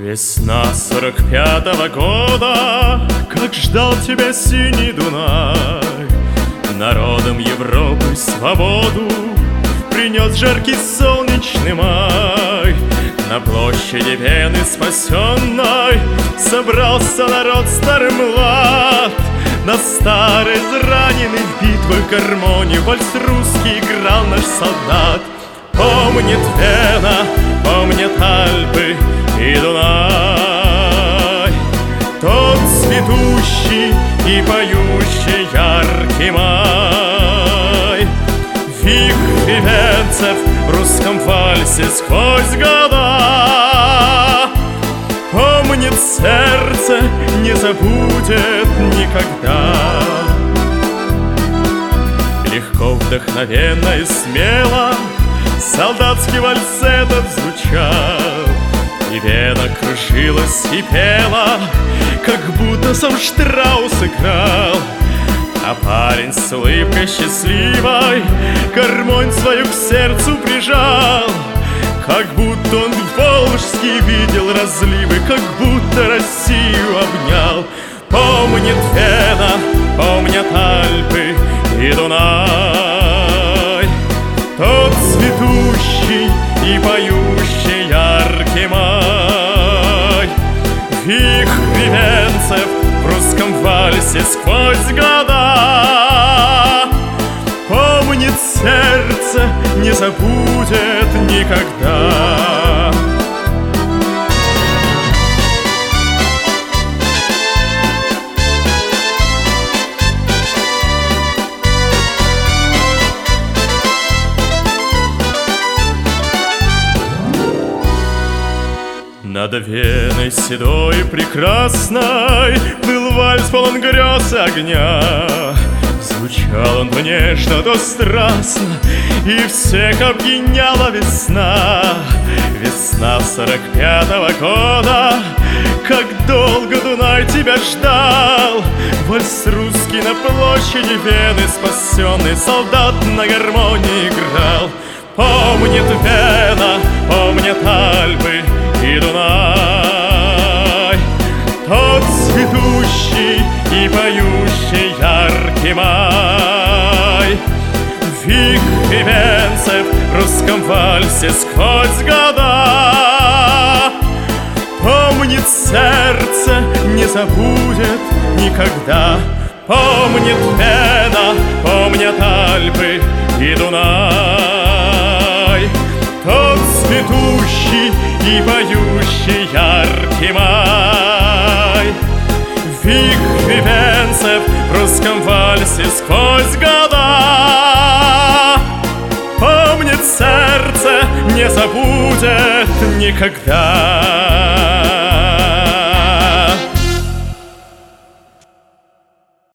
Весна 45-го года, как ждал тебя синий Дунай. Народом Европы свободу принес жаркий солнечный май. На площади Вены спасенной собрался народ старый млад. На старой израненной в битвах гармонии вальс русский играл наш солдат. Помнит Вена, помнят Альпы и Дунай, тот цветущий и поющий яркий май. Вихри венцев в русском вальсе сквозь года. Помнит сердце, не забудет никогда. Легко, вдохновенно и смело солдатский вальс этот звучал, и Вена кружилась и пела, как будто сам Штраус играл. А парень с улыбкой счастливой гармонь свою к сердцу прижал, как будто он волжский видел разливы, как будто Россию обнял. Помнит Вена, помнят Альпы и Дунай, тот цветущий и поющий яркий май. Вихри венцев в русском вальсе сквозь года. Помнит сердце, не забудет никогда. Над Веной седой и прекрасной был вальс полон грез и огня. Звучал он то нежно, то страстно, и всех опьяняла весна. Весна 45-го года, как долго Дунай тебя ждал. Вальс русский на площади Вены спасенный солдат на гармонии играл. Помнит Вена, помнят Альпы и Дунай, тот цветущий и поющий яркий май. Вихри венцев в русском вальсе сквозь года. Помнит сердце, не забудет никогда. Помнит Вена, помнят Альпы и Дунай, тот цветущий и поющий яркий май. Вихри венцев в русском вальсе сквозь года. Помнит сердце, не забудет никогда.